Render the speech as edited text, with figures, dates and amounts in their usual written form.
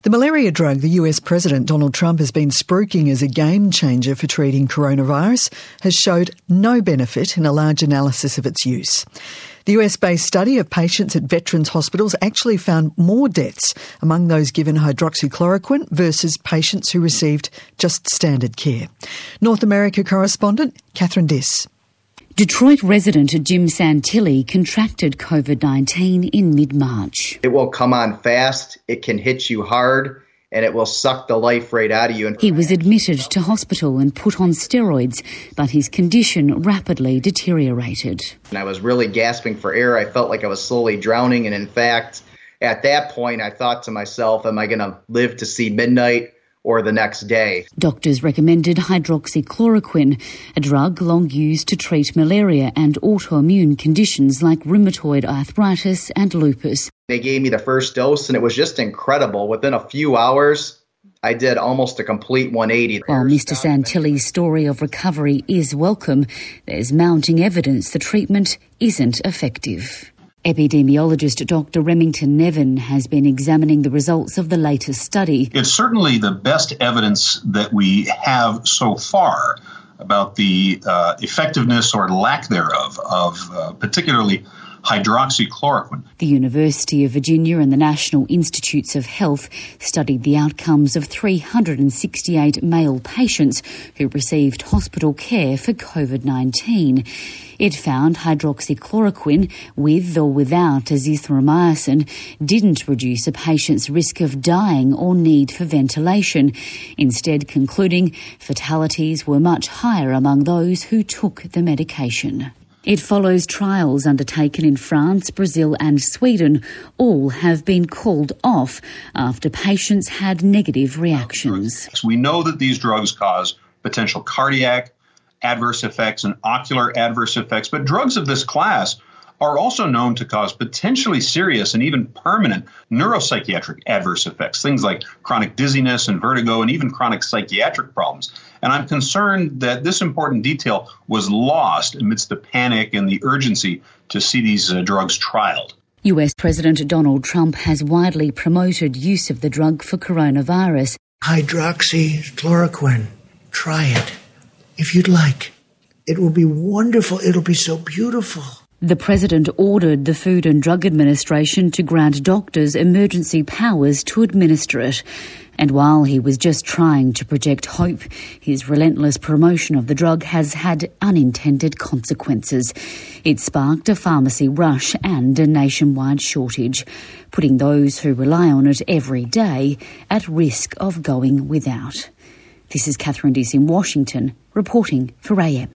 The malaria drug the US President Donald Trump has been spruiking as a game changer for treating coronavirus has showed no benefit in a large analysis of its use. The US-based study of patients at veterans' hospitals actually found more deaths among those given hydroxychloroquine versus patients who received just standard care. North America correspondent Catherine Diss. Detroit resident Jim Santilli contracted COVID-19 in mid-March. It will come on fast, it can hit you hard, and it will suck the life right out of you. He was admitted to hospital and put on steroids, but his condition rapidly deteriorated. And I was really gasping for air. I felt like I was slowly drowning, and in fact, at that point, I thought to myself, am I going to live to see midnight or the next day? Doctors recommended hydroxychloroquine, a drug long used to treat malaria and autoimmune conditions like rheumatoid arthritis and lupus. They gave me the first dose, and it was just incredible. Within a few hours, I did almost a complete 180. While Mr. Santilli's story of recovery is welcome, there's mounting evidence the treatment isn't effective. Epidemiologist Dr. Remington Nevin has been examining the results of the latest study. It's certainly the best evidence that we have so far about the effectiveness or lack thereof of particularly hydroxychloroquine. The University of Virginia and the National Institutes of Health studied the outcomes of 368 male patients who received hospital care for COVID-19. It found hydroxychloroquine, with or without azithromycin, didn't reduce a patient's risk of dying or need for ventilation, instead concluding fatalities were much higher among those who took the medication. It follows trials undertaken in France, Brazil and Sweden. All have been called off after patients had negative reactions. We know that these drugs cause potential cardiac adverse effects and ocular adverse effects, but drugs of this class are also known to cause potentially serious and even permanent neuropsychiatric adverse effects, things like chronic dizziness and vertigo and even chronic psychiatric problems. And I'm concerned that this important detail was lost amidst the panic and the urgency to see these drugs trialed. US President Donald Trump has widely promoted use of the drug for coronavirus. Hydroxychloroquine. Try it. If you'd like. It will be wonderful. It'll be so beautiful. The president ordered the Food and Drug Administration to grant doctors emergency powers to administer it. And while he was just trying to project hope, his relentless promotion of the drug has had unintended consequences. It sparked a pharmacy rush and a nationwide shortage, putting those who rely on it every day at risk of going without. This is Catherine Diss in Washington, reporting for AM.